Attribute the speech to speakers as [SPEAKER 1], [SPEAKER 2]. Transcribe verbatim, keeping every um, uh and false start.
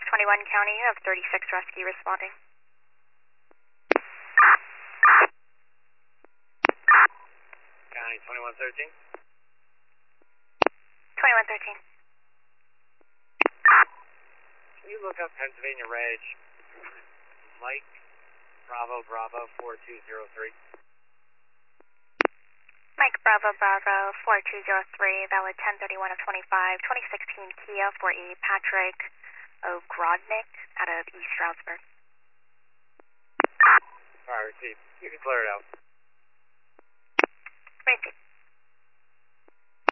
[SPEAKER 1] six twenty-one County, you have thirty-six rescue responding.
[SPEAKER 2] County twenty-one thirteen.
[SPEAKER 1] twenty-one thirteen.
[SPEAKER 2] Can you look up Pennsylvania Reg Mike Bravo Bravo four two zero three?
[SPEAKER 1] Mike Bravo Bravo four two zero three, valid ten thirty-one of twenty-five, twenty sixteen Kia for a Patrick Ogrodnik out of East Stroudsburg.
[SPEAKER 2] Alright, received. You can clear it out.
[SPEAKER 1] Received.